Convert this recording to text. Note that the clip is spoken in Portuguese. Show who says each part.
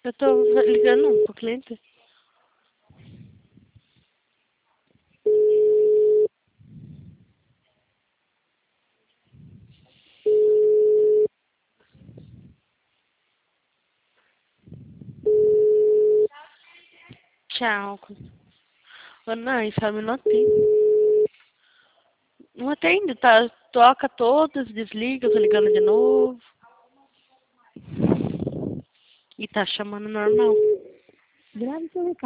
Speaker 1: Eu tô ligando pro cliente. Tchau. Ô, não, só um minutinho. Não atende, tá? Toca todas, desliga, eu tô ligando de novo. E tá chamando normal.
Speaker 2: Grave seu recado.